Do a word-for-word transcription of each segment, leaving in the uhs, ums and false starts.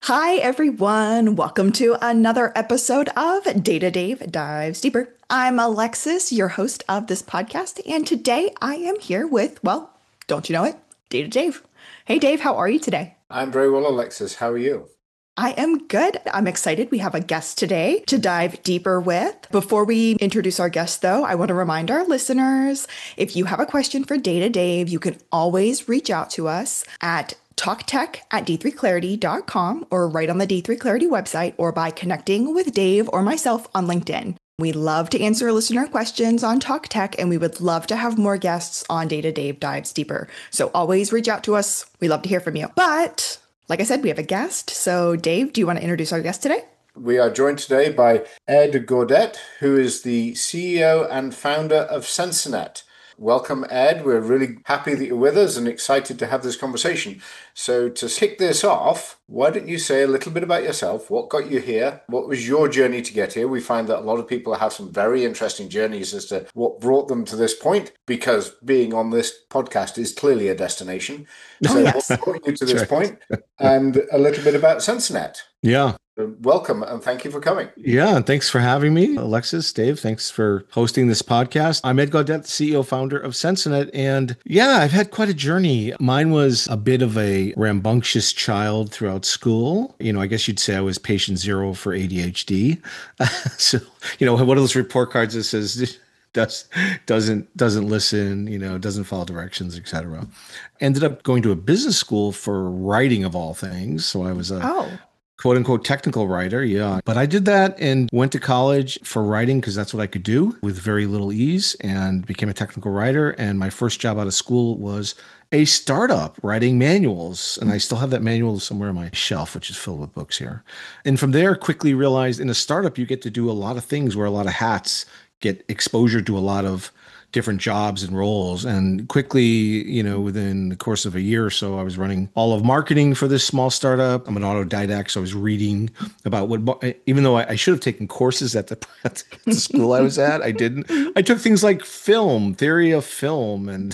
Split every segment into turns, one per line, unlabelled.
Hi, everyone. Welcome to another episode of Data Dave Dives Deeper. I'm Alexis, your host of this podcast, and today I am here with, well, don't you know it, Data Dave. Hey, Dave, how are you today?
I'm very well, Alexis. How are you?
I am good. I'm excited. We have a guest today to dive deeper with. Before we introduce our guest, though, I want to remind our listeners if you have a question for Data Dave, you can always reach out to us at talktech at d three clarity dot com or right on the D three Clarity website or by connecting with Dave or myself on LinkedIn. We love to answer listener questions on Talk Tech, and we would love to have more guests on Data Dave Dives Deeper. So always reach out to us. We love to hear from you. But like I said, we have a guest. So Dave, do you want to introduce our guest today?
We are joined today by Ed Gaudet, who is the C E O and founder of Sensinet. Welcome, Ed. We're really happy that you're with us and excited to have this conversation. So to kick this off, why don't you say a little bit about yourself? What got you here? What was your journey to get here? We find that a lot of people have some very interesting journeys as to what brought them to this point, because being on this podcast is clearly a destination.
Oh,
So
yes.
what brought you to this point? And a little bit about Sensinet.
Yeah.
Welcome and thank you for coming.
Yeah. And thanks for having me, Alexis, Dave. Thanks for hosting this podcast. I'm Ed Gaudet, the C E O founder of Sensinet. And yeah, I've had quite a journey. Mine was a bit of a rambunctious child throughout school. You know, I guess you'd say I was patient zero for A D H D. So, you know, one of those report cards that says, does doesn't doesn't listen, you know, doesn't follow directions, et cetera. Ended up going to a business school for writing of all things. So I was a
Oh,
quote unquote technical writer. Yeah. But I did that and went to college for writing because that's what I could do with very little ease and became a technical writer. And my first job out of school was a startup writing manuals. And I still have that manual somewhere on my shelf, which is filled with books here. And from there, quickly realized in a startup, you get to do a lot of things, wear a lot of hats, get exposure to a lot of different jobs and roles. And quickly, you know, within the course of a year or so, I was running all of marketing for this small startup. I'm an autodidact, so I was reading about what, even though I, I should have taken courses at the, at the school I was at, I didn't. I took things like film, theory of film. And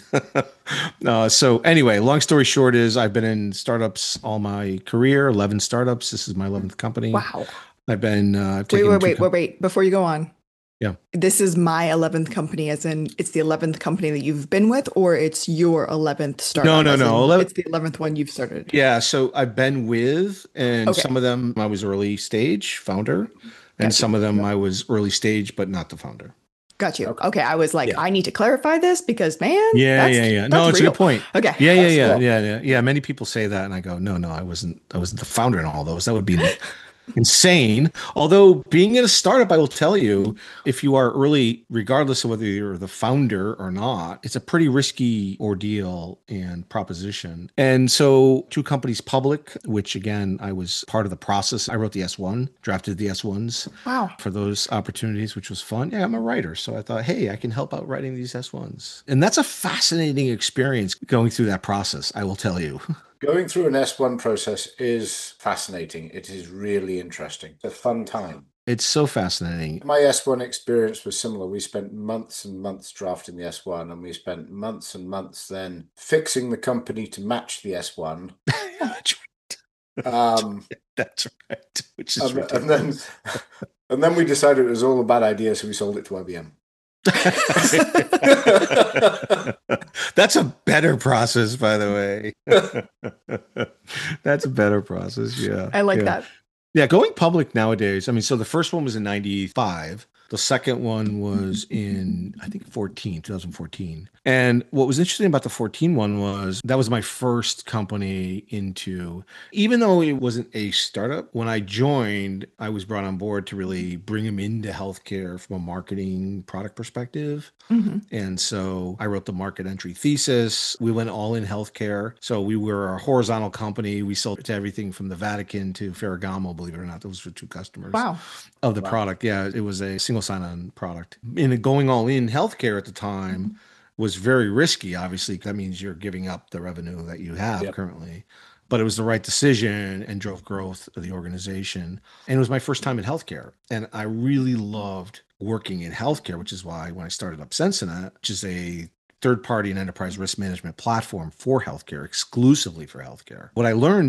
uh, so anyway, long story short is I've been in startups all my career, eleven startups. This is my eleventh company.
wow.
I've been, uh, I've
Wait,
taken
wait,
two
wait, wait, wait. Before you go on.
Yeah.
This is my eleventh company, as in it's the eleventh company that you've been with, or it's your eleventh startup?
No, no,
as
no.
in
eleven
It's the eleventh one you've started.
Yeah, so I've been with, and
Okay.
some of them I was early stage founder, and
Got you.
some of them I was early stage, but not the founder.
Got you.
Okay.
Okay. I was like,
Yeah.
I need to clarify this because, man,
Yeah,
that's,
yeah, yeah.
that's
No, it's a
real.
good point.
Okay.
Yeah, yeah,
That's
yeah,
cool.
yeah, yeah, yeah. Many people say that, and I go, no, no, I wasn't. I wasn't the founder in all those. That would be insane. Although being in a startup, I will tell you, if you are early, regardless of whether you're the founder or not, it's a pretty risky ordeal and proposition. And so two companies public, which again, I was part of the process. I wrote the S one, drafted the S ones
Wow.
for those opportunities, which was fun. Yeah, I'm a writer. So I thought, hey, I can help out writing these S ones. And that's a fascinating experience going through that process, I will tell you.
Going through an S one process is fascinating. It is really interesting. It's a fun time.
It's so fascinating.
My S one experience was similar. We spent months and months drafting the S one, and we spent months and months then fixing the company to match the S one.
That's right.
Um,
That's right. Which is
and, and
ridiculous.
then and then we decided it was all a bad idea, so we sold it to I B M.
That's a better process, by the way. That's a better process. Yeah.
I like
yeah.
that.
Yeah. Going public nowadays. I mean, so the first one was in ninety-five. The second one was in, I think, fourteen, twenty fourteen. And what was interesting about the fourteen one was that was my first company into, even though it wasn't a startup, when I joined, I was brought on board to really bring them into healthcare from a marketing product perspective.
Mhm.
And so I wrote the market entry thesis. We went all in healthcare. So we were a horizontal company. We sold to everything from the Vatican to Ferragamo, believe it or not. Those were two customers
Wow.
of the
Wow.
product. Yeah, it was a single sign-on product. And going all in healthcare at the time was very risky. Obviously, that means you're giving up the revenue that you have
Yep.
currently. But it was the right decision and drove growth of the organization. And it was my first time in healthcare. And I really loved working in healthcare, which is why when I started up Sensinet, which is a third-party and enterprise risk management platform for healthcare, exclusively for healthcare. What I learned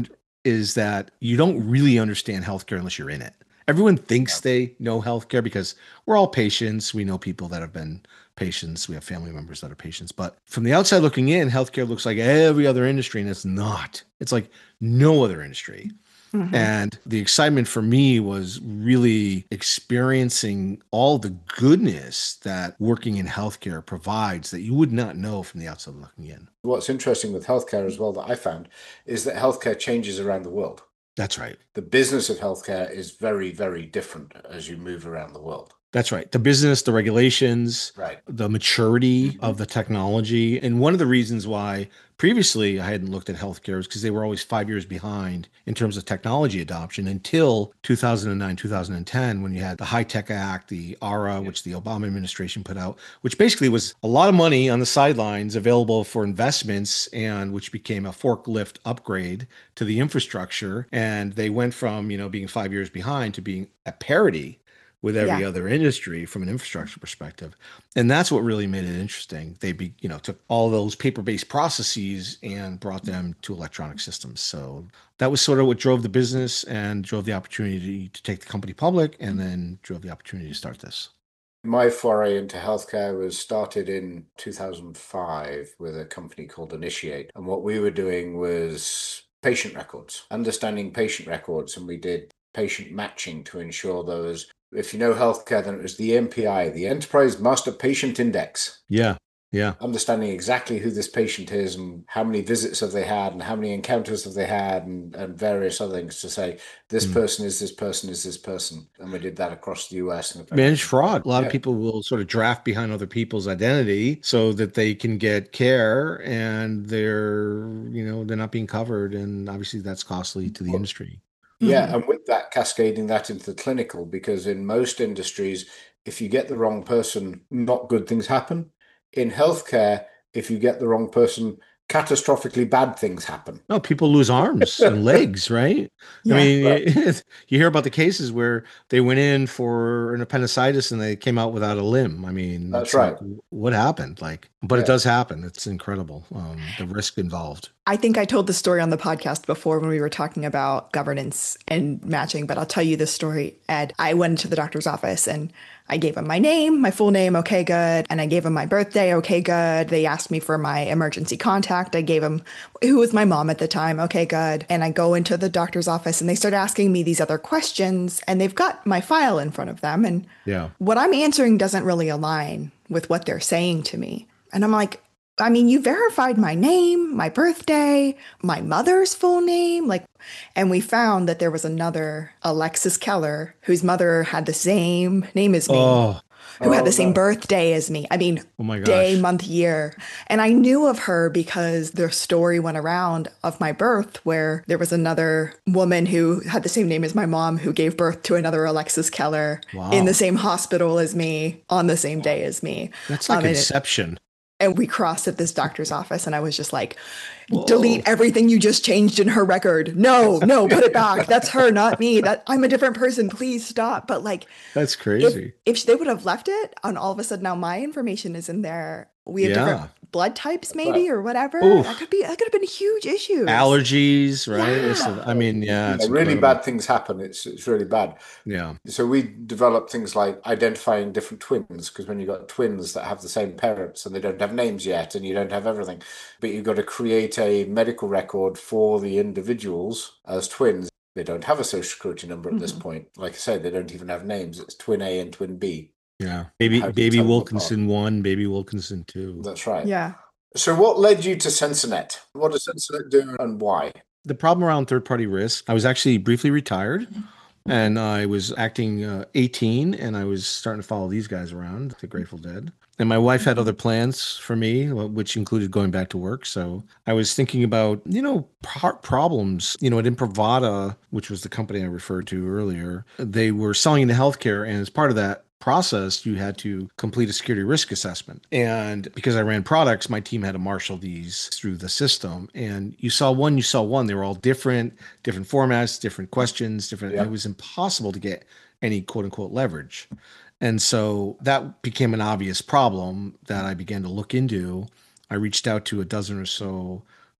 is that you don't really understand healthcare unless you're in it. Everyone thinks they know healthcare because we're all patients. We know people that have been patients. We have family members that are patients. But from the outside looking in, healthcare looks like every other industry, and it's not. It's like no other industry.
Mhm.
And the excitement for me was really experiencing all the goodness that working in healthcare provides that you would not know from the outside looking in.
What's interesting with healthcare as well that I found is that healthcare changes around the world.
That's right.
The business of healthcare is very, very different as you move around the world.
That's right. The business, the regulations,
Right.
the maturity of the technology. And one of the reasons why previously I hadn't looked at healthcare is because they were always five years behind in terms of technology adoption until two thousand nine, two thousand ten, when you had the HITECH Act, the A R A, which the Obama administration put out, which basically was a lot of money on the sidelines available for investments, and which became a forklift upgrade to the infrastructure. And they went from, you know, being five years behind to being at parity with every
Yeah.
other industry from an infrastructure perspective. And that's what really made it interesting. They be, you know, took all those paper-based processes and brought them to electronic systems. So that was sort of what drove the business and drove the opportunity to take the company public, and then drove the opportunity to start this.
My foray into healthcare was started in two thousand five with a company called Initiate. And what we were doing was patient records, understanding patient records. And we did patient matching to ensure there was, if you know healthcare, then it was the M P I, the Enterprise Master Patient Index.
Yeah. Yeah.
Understanding exactly who this patient is and how many visits have they had and how many encounters have they had, and, and various other things to say, this
Mm.
person is this person is this person. And we did that across the U S. And
Managed fraud. A lot
Yeah.
of people will sort of draft behind other people's identity so that they can get care, and they're, you know, they're not being covered. And obviously that's costly to the
Well,
industry.
Yeah,
Mhm.
and with that, cascading that into the clinical, because in most industries, if you get the wrong person, not good things happen. In healthcare, if you get the wrong person, catastrophically bad things happen.
No, people lose arms and legs, right?
Yeah.
I mean, you, you hear about the cases where they went in for an appendicitis and they came out without a limb. I mean,
That's
it's
right.
like, what happened? Like, but
Yeah.
it does happen. It's incredible. Um, the risk involved.
I think I told the story on the podcast before when we were talking about governance and matching, but I'll tell you this story, Ed. I went into the doctor's office and I gave him my name, my full name, okay, good. And I gave him my birthday, okay, good. They asked me for my emergency contact. I gave him who was my mom at the time, okay, good. And I go into the doctor's office and they start asking me these other questions, and they've got my file in front of them. And
Yeah.
what I'm answering doesn't really align with what they're saying to me. And I'm like, I mean, you verified my name, my birthday, my mother's full name, like, and we found that there was another Alexis Keller whose mother had the same name as me,
Oh,
who had
Oh,
the same
no.
birthday as me. I mean,
oh my
day,
gosh.
month, year. And I knew of her because the story went around of my birth where there was another woman who had the same name as my mom who gave birth to another Alexis Keller
Wow.
in the same hospital as me on the same day as me.
That's like
Um, and it-
Inception.
And we crossed at this doctor's office, and I was just like, delete everything you just changed in her record. No, no, put it back. That's her, not me. That I'm a different person. Please stop. But like,
That's
if
crazy.
if they would have left it, and all of a sudden now my information is in there, we have
Yeah.
different blood types, maybe, or whatever.
Oof.
That could be that could have been huge issues.
Allergies, right?
Yeah.
It's a- I mean, yeah,
Yeah,
it's
really
incredible.
bad things happen. It's it's really bad.
Yeah.
So we developed things like identifying different twins, because when you've got twins that have the same parents and they don't have names yet and you don't have everything, but you've got to create a medical record for the individuals as twins. They don't have a social security number at this
Mhm.
point. Like I said, they don't even have names. It's twin A and twin B.
Yeah. Baby,
How do you
baby
tell them
Wilkinson one, baby Wilkinson two.
That's right.
Yeah.
So what led you to Sensonet? What does Sensonet do and why?
The problem around third party risk, I was actually briefly retired, and I was acting uh, eighteen, and I was starting to follow these guys around, the Grateful Dead. And my wife had other plans for me, wh- which included going back to work. So I was thinking about, you know, pro- problems. You know, at Imprivata, which was the company I referred to earlier, they were selling into healthcare. And as part of that process, you had to complete a security risk assessment. And because I ran products, my team had to marshal these through the system. And you saw one, you saw one. They were all different, different formats, different questions, different.
Yeah.
It was impossible to get any quote unquote leverage. And so that became an obvious problem that I began to look into. I reached out to a dozen or so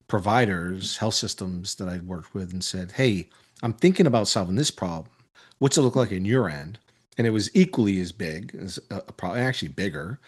providers, health systems that I'd worked with and said, hey, I'm thinking about solving this problem. What's it look like in your end? And it was equally as big as a, a problem, actually bigger.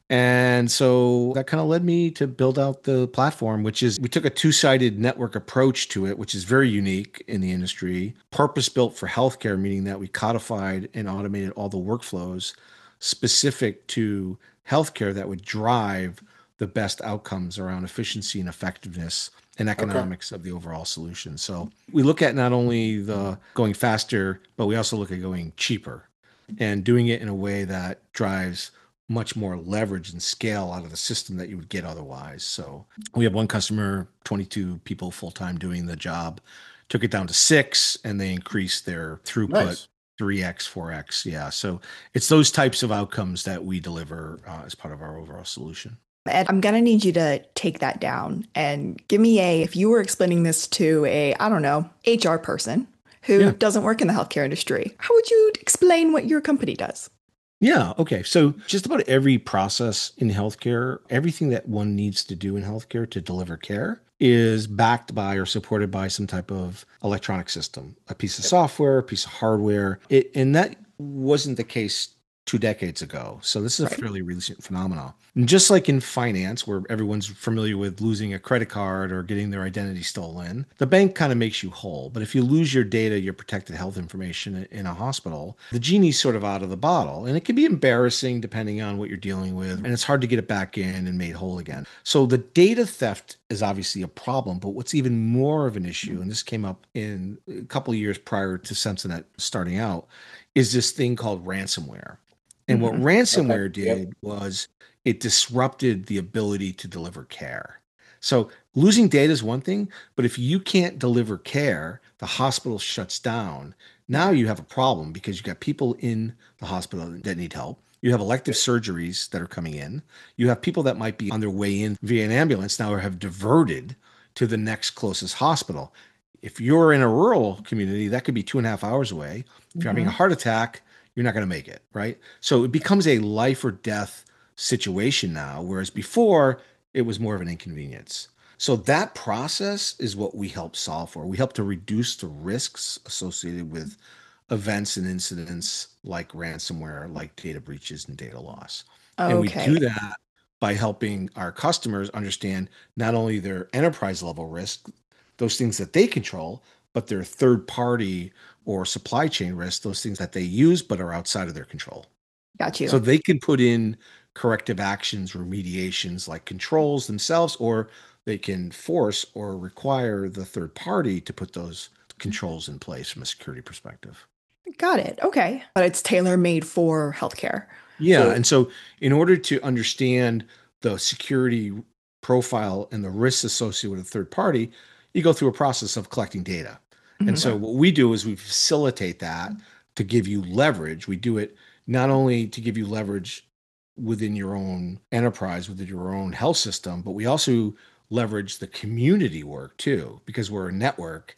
And so that kind of led me to build out the platform, which is we took a two-sided network approach to it, which is very unique in the industry, purpose built for healthcare, meaning that we codified and automated all the workflows specific to healthcare that would drive the best outcomes around efficiency and effectiveness and
Okay.
economics of the overall solution. So we look at not only the going faster, but we also look at going cheaper and doing it in a way that drives much more leverage and scale out of the system that you would get otherwise. So we have one customer, twenty-two people full time doing the job, took it down to six, and they increased their throughput
Nice.
three x, four x. Yeah. So it's those types of outcomes that we deliver uh, as part of our overall solution.
Ed, I'm going to need you to take that down and give me a, if you were explaining this to a, I don't know, H R person who
Yeah.
doesn't work in the healthcare industry, how would you explain what your company does?
Yeah. Okay. So just about every process in healthcare, everything that one needs to do in healthcare to deliver care is backed by or supported by some type of electronic system, a piece of software, a piece of hardware. It, and that wasn't the case two decades ago. So this is a
Right.
fairly recent phenomenon. And just like in finance, where everyone's familiar with losing a credit card or getting their identity stolen, the bank kind of makes you whole. But if you lose your data, your protected health information in a hospital, the genie's sort of out of the bottle. And it can be embarrassing depending on what you're dealing with. And it's hard to get it back in and made whole again. So the data theft is obviously a problem. But what's even more of an issue, and this came up in a couple of years prior to Sensinet starting out, is this thing called ransomware. And what
Mhm.
Okay.
ransomware
Yep.
did was it disrupted the ability to deliver care. So losing data is one thing, but if you can't deliver care, the hospital shuts down. Now you have a problem because you got people in the hospital that need help. You have elective surgeries that are coming in. You have people that might be on their way in via an ambulance now or have diverted to the next closest hospital. If you're in a rural community, that could be two and a half hours away. If you're having a
Mhm.
heart attack, you're not going to make it, right? So it becomes a life or death situation now, whereas before it was more of an inconvenience. So that process is what we help solve for. We help to reduce the risks associated with events and incidents like ransomware, like data breaches and data loss. And we
Okay.
do that by helping our customers understand not only their enterprise level risk, those things that they control, but their third party or supply chain risk, those things that they use but are outside of their control.
Got
So
you.
they can put in corrective actions, remediations like controls themselves, or they can force or require the third party to put those controls in place from a security perspective.
Got it. Okay. But it's tailor made for healthcare.
Yeah.
So
And so, in order to understand the security profile and the risks associated with a third party, you go through a process of collecting data. And
Mhm.
so, what we do is we facilitate that to give you leverage. We do it not only to give you leverage within your own enterprise, within your own health system, but we also leverage the community work too, because we're a network.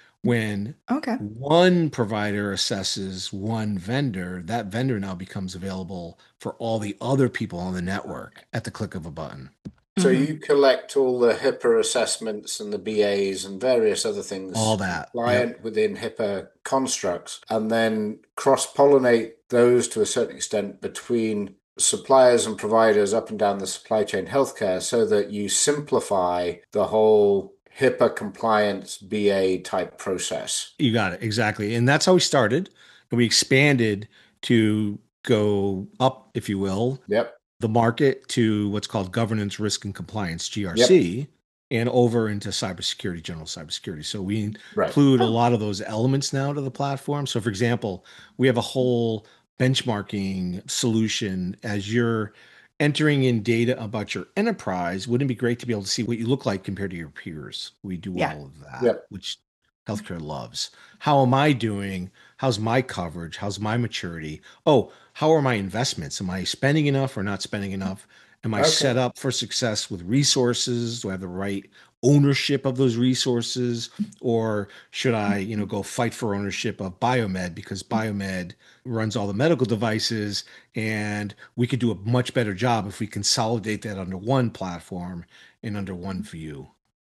When
Okay.
one provider assesses one vendor, that vendor now becomes available for all the other people on the network at the click of a button.
so
Mhm.
you collect all the HIPAA assessments and the B As and various other
All
things
that. Yep.
compliant within HIPAA constructs, and then cross-pollinate those to a certain extent between suppliers and providers up and down the supply chain healthcare so that you simplify the whole HIPAA compliance B A type process.
You got it. Exactly. And that's how we started. And we expanded to go up, if you will,
Yep.
the market to what's called governance, risk, and compliance,
Yep.
G R C, and over into cybersecurity, general cybersecurity. So we
Right.
include a
Oh,
lot of those elements now to the platform. So, for example, we have a whole benchmarking solution as you're entering in data about your enterprise. Wouldn't it be great to be able to see what you look like compared to your peers? We do
yeah.
all of that,
Yep.
which healthcare loves. How am I doing? How's my coverage? How's my maturity? Oh, how are my investments? Am I spending enough or not spending enough? Am I
Okay.
set up for success with resources? Do I have the right ownership of those resources? Or should I, you know, go fight for ownership of Biomed because Biomed runs all the medical devices and we could do a much better job if we consolidate that under one platform and under one view.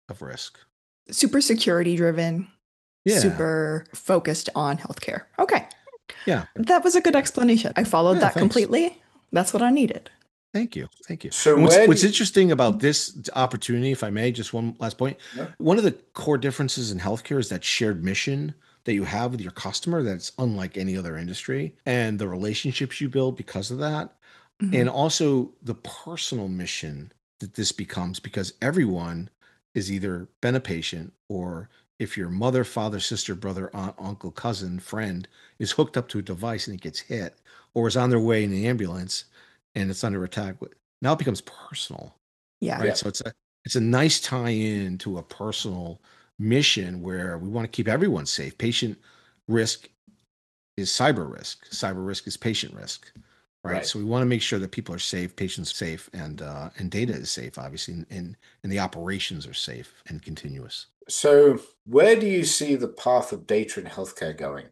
of risk.
Super security driven,
Yeah.
super focused on healthcare. Okay.
Yeah.
That was a good explanation. I followed
Yeah,
that
thanks.
completely. That's what I needed.
Thank you. Thank you.
So
And what's,
where
what's
do-
interesting about this opportunity, if I may, just one last point.
Yeah.
One of the core differences in healthcare is that shared mission that you have with your customer that's unlike any other industry, and the relationships you build because of that.
Mhm.
And also the personal mission that this becomes, because everyone is either been a patient, or if your mother, father, sister, brother, aunt, uncle, cousin, friend is hooked up to a device and it gets hit, or is on their way in the ambulance and it's under attack, now it becomes personal,
Yeah.
right?
Yeah.
So it's a it's a nice tie-in to a personal mission where we want to keep everyone safe. Patient risk is cyber risk. Cyber risk is patient risk, right?
Right.
So we want to make sure that people are safe, patients are safe, and uh, and data is safe, obviously, and, and and the operations are safe and continuous.
So where do you see the path of data in healthcare going?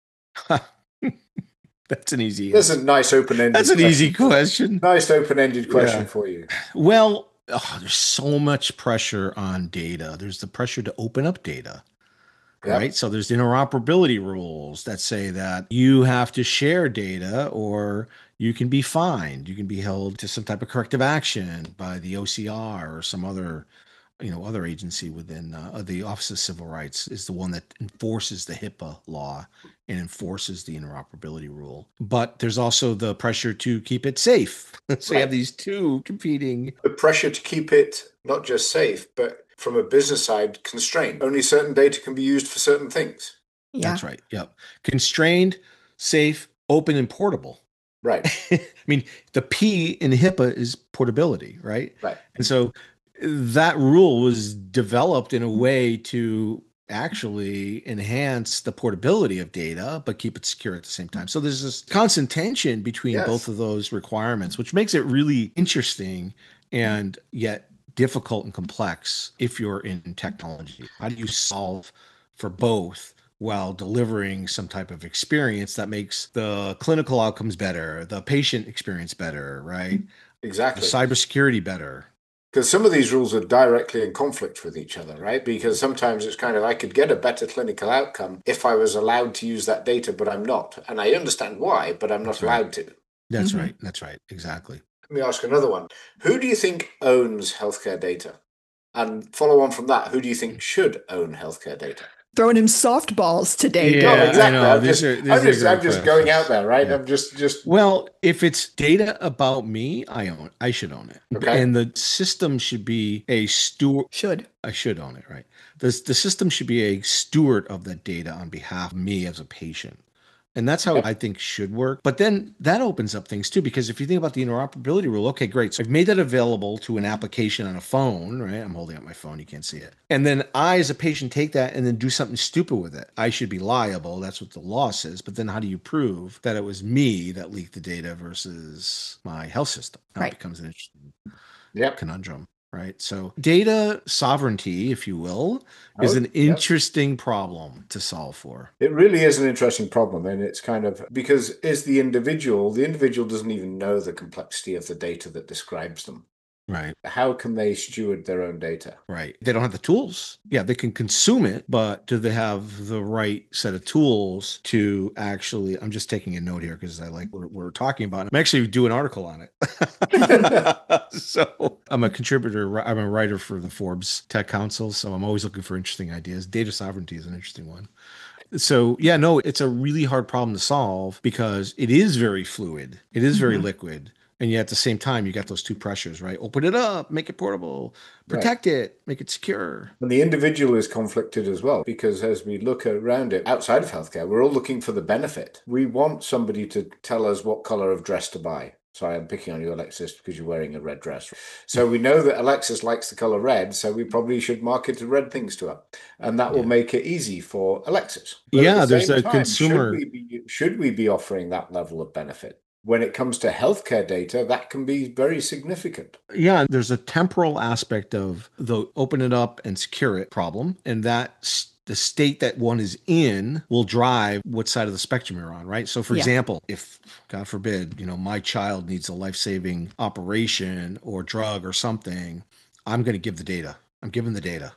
That's an easy
There's
answer.
a nice open-ended
That's an
question.
easy question.
Nice open-ended question
Yeah.
for you.
Well, oh, there's so much pressure on data. There's the pressure to open up data,
Yep.
right? So there's interoperability rules that say that you have to share data or you can be fined. You can be held to some type of corrective action by the O C R or some other, you know, other agency within uh, the Office of Civil Rights is the one that enforces the HIPAA law and enforces the interoperability rule. But there's also the pressure to keep it safe. So you have these two competing.
The pressure to keep it not just safe, but from a business side, constrained. Only certain data can be used for certain things.
Yeah.
That's right. Yep. Constrained, safe, open, and portable.
Right.
I mean, the P in HIPAA is portability, right?
Right.
And so that rule was developed in a way to actually enhance the portability of data, but keep it secure at the same time. So there's this constant tension between
Yes.
both of those requirements, which makes it really interesting and yet difficult and complex if you're in technology. How do you solve for both while delivering some type of experience that makes the clinical outcomes better, the patient experience better, right? The
Exactly.
cybersecurity better.
Because some of these rules are directly in conflict with each other, right? Because sometimes it's kind of, I could get a better clinical outcome if I was allowed to use that data, but I'm not. And I understand why, but I'm not
That's right.
allowed to.
That's
Mhm.
right. That's right. Exactly.
Let me ask another one. Who do you think owns healthcare data? And follow on from that, who do you think should own healthcare data?
Throwing him softballs today.
Yeah,
No,
Dylan.
I
exactly.
know.
I'm
These
just,
are- these
I'm
are
just,
great
I'm just going out
questions.
there, right?
Yeah.
I'm just, just.
Well, if it's data about me, I own. I should own it.
Okay.
And the system should be a steward.
Should.
I should own it, right? The the system should be a steward of that data on behalf of me as a patient. And that's how
Yep.
I think should work. But then that opens up things too, because if you think about the interoperability rule, okay, great. So I've made that available to an application on a phone, right? I'm holding up my phone, you can't see it. And then I, as a patient, take that and then do something stupid with it. I should be liable. That's what the law says. But then how do you prove that it was me that leaked the data versus my health system? Now
Right.
it becomes an interesting
Yep.
conundrum. Right. So data sovereignty, if you will, is
Oh,
an
yep.
interesting problem to solve for.
It really is an interesting problem. And it's kind of, because is the individual, the individual doesn't even know the complexity of the data that describes them.
Right.
How can they steward their own data?
Right. They don't have the tools. Yeah, they can consume it, but do they have the right set of tools to actually? I'm just taking a note here because I like what we're talking about. I'm actually doing an article on it. So I'm a contributor. I'm a writer for the Forbes Tech Council. So I'm always looking for interesting ideas. Data sovereignty is an interesting one. So yeah, no, it's a really hard problem to solve because it is very fluid. It is very
Mhm.
liquid. And yet at the same time, you got those two pressures, right? Open it up, make it portable,
Right.
protect it, make it secure.
And the individual is conflicted as well, because as we look around it outside of healthcare, we're all looking for the benefit. We want somebody to tell us what color of dress to buy. Sorry, I'm picking on you, Alexis, because you're wearing a red dress. So we know that Alexis likes the color red, so we probably should market red things to her. And that will
Yeah.
make it easy for Alexis. But at
Yeah,
the
there's
same
a
time,
consumer.
Should we, be, should we be offering that level of benefit? When it comes to healthcare data, that can be very significant.
Yeah, there's a temporal aspect of the open it up and secure it problem. And that s- the state that one is in will drive what side of the spectrum you're on, right? So for
Yeah.
example, if God forbid, you know, my child needs a life-saving operation or drug or something, I'm going to give the data. I'm giving the data.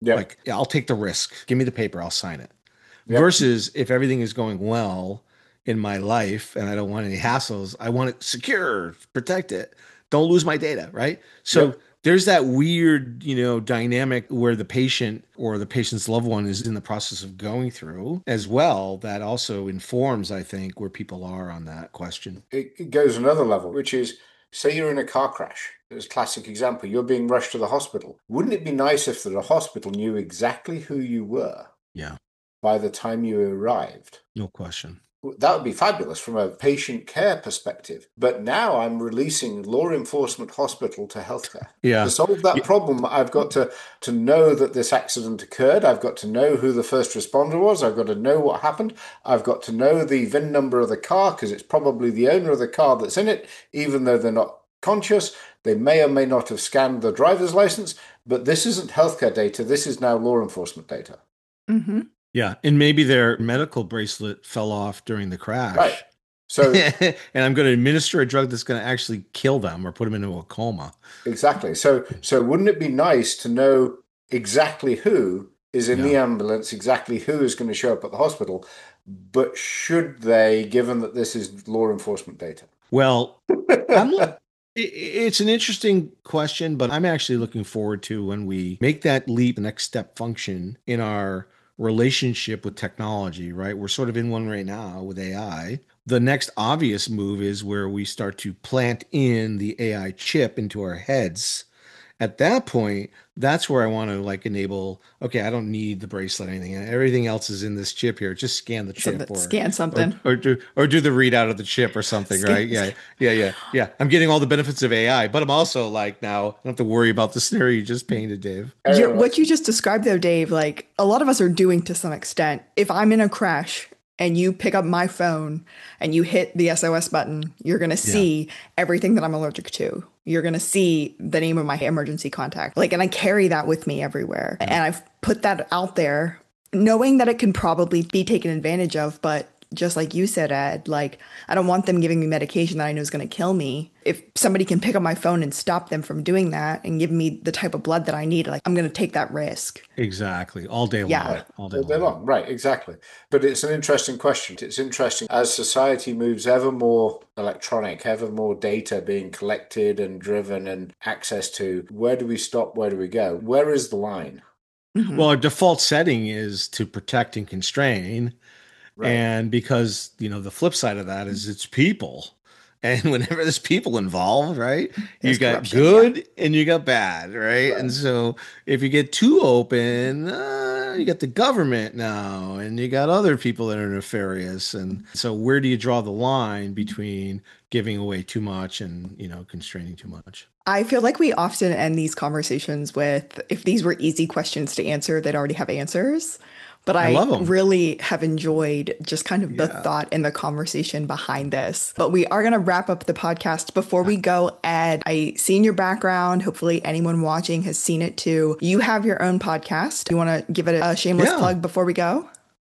Yeah.
Like, yeah, I'll take the risk. Give me the paper. I'll sign it.
Yep.
Versus if everything is going well in my life and I don't want any hassles, I want it secure, protect it. Don't lose my data, right? So
Yep.
there's that weird, you know, dynamic where the patient or the patient's loved one is in the process of going through as well. That also informs, I think, where people are on that question.
It, it goes another level, which is, say you're in a car crash. As a classic example, you're being rushed to the hospital. Wouldn't it be nice if the hospital knew exactly who you were
Yeah,
by the time you arrived?
no question.
That would be fabulous from a patient care perspective. But now I'm releasing law enforcement hospital to healthcare.
Yeah.
To solve that
Yeah.
problem, I've got to, to know that this accident occurred. I've got to know who the first responder was. I've got to know what happened. I've got to know the V I N number of the car because it's probably the owner of the car that's in it, even though they're not conscious. They may or may not have scanned the driver's license. But this isn't healthcare data. This is now law enforcement data.
Mm-hmm.
Yeah. And maybe their medical bracelet fell off during the crash.
Right. So,
and I'm going to administer a drug that's going to actually kill them or put them into a coma.
Exactly. So, so wouldn't it be nice to know exactly who is in
Yeah.
the ambulance, exactly who is going to show up at the hospital? But should they, given that this is law enforcement data?
Well, I'm look, it- it's an interesting question, but I'm actually looking forward to when we make that leap, the next step function in our relationship with technology, right? We're sort of in one right now with A I. The next obvious move is where we start to plant in the A I chip into our heads. At that point, that's where I want to like enable, okay, I don't need the bracelet or anything. Everything else is in this chip here. Just scan the chip
Something,
or
scan something.
or, or do or do the readout of the chip or something,
Scan-
right? Yeah, yeah, yeah, yeah. I'm getting all the benefits of A I, but I'm also like now I don't have to worry about the scenario you just painted, Dave.
You're, what you just described though, Dave, like a lot of us are doing to some extent. If I'm in a crash and you pick up my phone and you hit the S O S button, you're going to see everything that I'm allergic to. You're going to see the name of my emergency contact. Like, and I carry that with me everywhere. And I've put that out there knowing that it can probably be taken advantage of. But just like you said, Ed, like, I don't want them giving me medication that I know is going to kill me. If somebody can pick up my phone and stop them from doing that and give me the type of blood that I need, like, I'm going to take that risk.
Exactly. All day long.
Yeah.
All day
All day
long.
long. Right, exactly. But it's an interesting question. It's interesting as society moves ever more electronic, ever more data being collected and driven and access to. Where do we stop? Where do we go? Where is the line?
Mhm.
Well, our default setting is to protect and constrain.
Right.
And because, you know, the flip side of that is it's people. And whenever there's people involved, right, you
There's
got
corruption,
good and you got bad, right?
Right.
And so if you get too open, uh, you got the government now and you got other people that are nefarious. And so where do you draw the line between giving away too much and, you know, constraining too much?
I feel like we often end these conversations with, if these were easy questions to answer, they'd already have answers. But
I
I,
love 'em.
really have enjoyed just kind of the
Yeah.
thought and the conversation behind this. But we are going to wrap up the podcast. Before we go, Ed, I seen your background. Hopefully anyone watching has seen it too. You have your own podcast. You want to give it a shameless
Yeah.
plug before we go?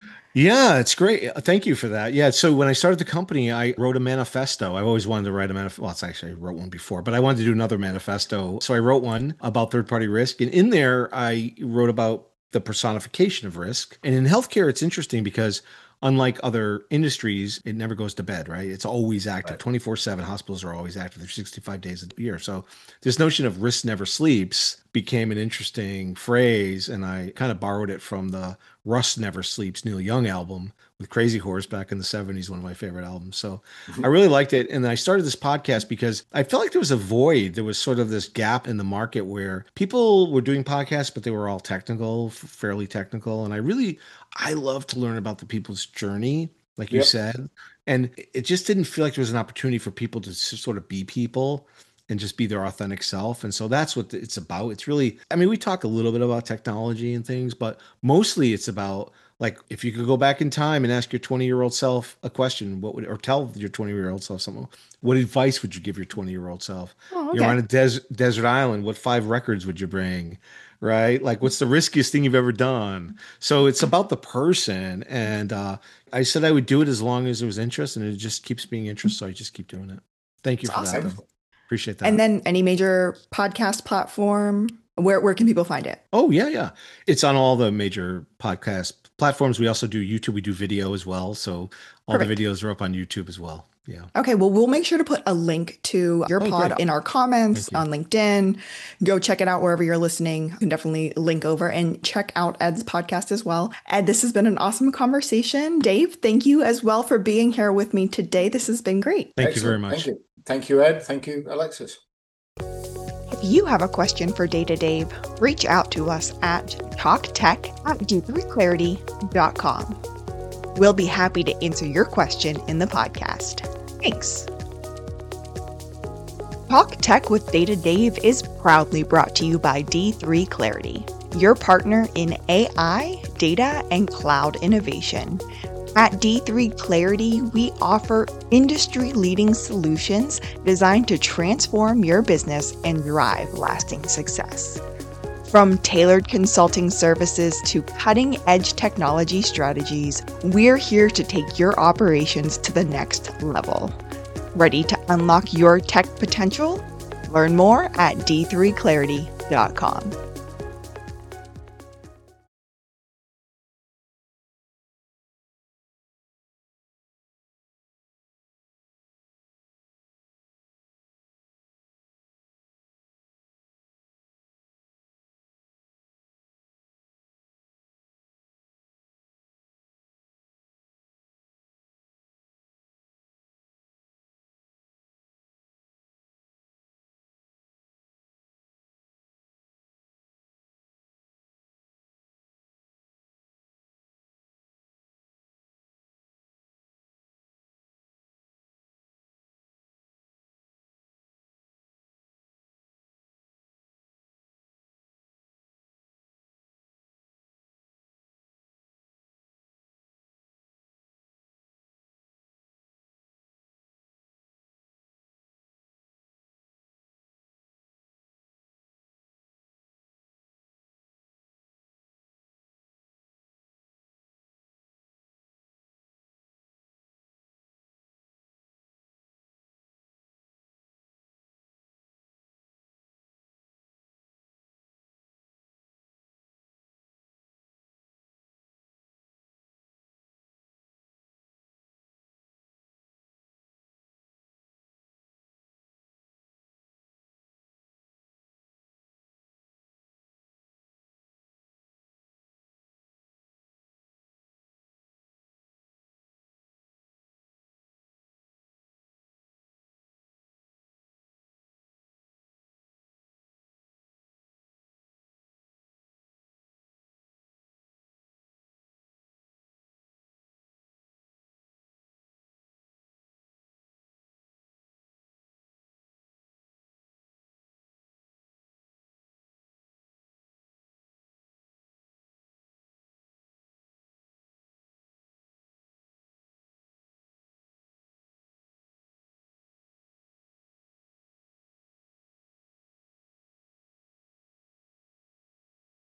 Yeah, it's great. Thank you for that. Yeah. So when I started the company, I wrote a manifesto. I've always wanted to write a manifesto. Well, it's actually, I wrote one before, but I wanted to do another manifesto. So I wrote one about third party risk. And in there, I wrote about the personification of risk. And in healthcare, it's interesting because unlike other industries, it never goes to bed, right? It's always active. twenty-four seven hospitals are always active. There's sixty-five days a year. So this notion of risk never sleeps became an interesting phrase. And I kind of borrowed it from the Rust Never Sleeps Neil Young album with Crazy Horse back in the seventies, one of my favorite albums. So I really liked it. And I started this podcast because I felt like there was a void. There was sort of this gap in the market where people were doing podcasts, but they were all technical, fairly technical. And I really, I love to learn about the people's journey, like you
Yep.
said. And it just didn't feel like there was an opportunity for people to s- sort of be people and just be their authentic self. And so that's what it's about. It's really, I mean, we talk a little bit about technology and things, but mostly it's about like, if you could go back in time and ask your twenty year old self a question, what would, or tell your twenty year old self something, what advice would you give your twenty year old self?
Oh,
You're
okay.
on a des- desert island. What five records would you bring? Right? Like, what's the riskiest thing you've ever done? So it's about the person. And uh, I said I would do it as long as there was interest, and it just keeps being interest. So I just keep doing it. Thank you
That's
for that.
awesome.
though. Appreciate that.
And then any major podcast platform? Where where can people find it?
Oh, yeah, yeah. It's on all the major podcast platforms. We also do YouTube. We do video as well. So all Perfect. The videos are up on YouTube as well. Yeah.
Okay. Well, we'll make sure to put a link to your oh, pod great. in our comments on LinkedIn. Go check it out wherever you're listening. You can definitely link over and check out Ed's podcast as well. Ed, this has been an awesome conversation. Dave, thank you as well for being here with me today. This has been great.
Thank
Excellent.
you very much.
Thank you. Thank you, Ed. Thank you, Alexis.
If you have a question for Data Dave, reach out to us at talktech at d three clarity dot com. We'll be happy to answer your question in the podcast. Thanks. Talk Tech with Data Dave is proudly brought to you by D three Clarity, your partner in A I, data, and cloud innovation. At D three Clarity, we offer industry-leading solutions designed to transform your business and drive lasting success. From tailored consulting services to cutting-edge technology strategies, we're here to take your operations to the next level. Ready to unlock your tech potential? Learn more at d three clarity dot com.